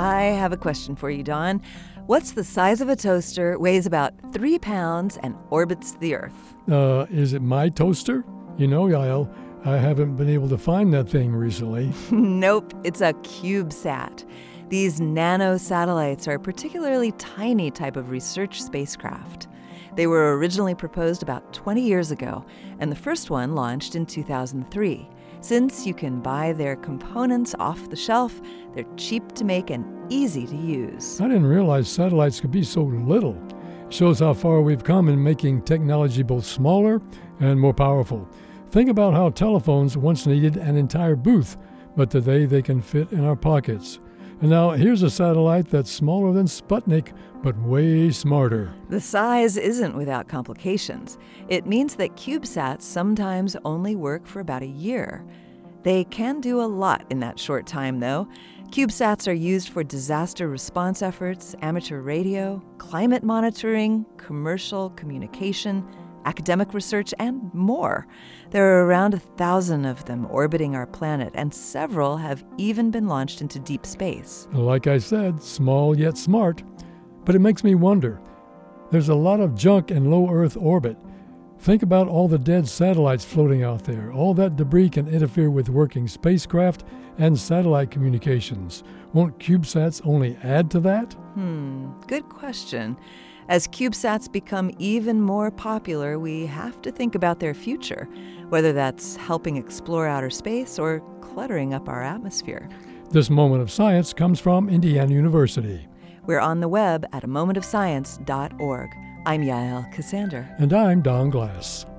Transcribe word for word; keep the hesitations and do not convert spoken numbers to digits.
I have a question for you, Dawn. What's the size of a toaster, weighs about three pounds, and orbits the Earth? Uh, is it my toaster? You know, Yael, I haven't been able to find that thing recently. Nope, it's a CubeSat. These nano satellites are a particularly tiny type of research spacecraft. They were originally proposed about twenty years ago, and the first one launched in two thousand three. Since you can buy their components off the shelf, they're cheap to make and easy to use. I didn't realize satellites could be so little. Shows how far we've come in making technology both smaller and more powerful. Think about how telephones once needed an entire booth, but today they can fit in our pockets. And now here's a satellite that's smaller than Sputnik, but way smarter. The size isn't without complications. It means that CubeSats sometimes only work for about a year. They can do a lot in that short time, though. CubeSats are used for disaster response efforts, amateur radio, climate monitoring, commercial communication, academic research, and more. There are around a thousand of them orbiting our planet, and several have even been launched into deep space. Like I said, small yet smart. But it makes me wonder. There's a lot of junk in low Earth orbit. Think about all the dead satellites floating out there. All that debris can interfere with working spacecraft and satellite communications. Won't CubeSats only add to that? Hmm, good question. As CubeSats become even more popular, we have to think about their future, whether that's helping explore outer space or cluttering up our atmosphere. This Moment of Science comes from Indiana University. We're on the web at a moment of science dot org. I'm Yael Cassander. And I'm Don Glass.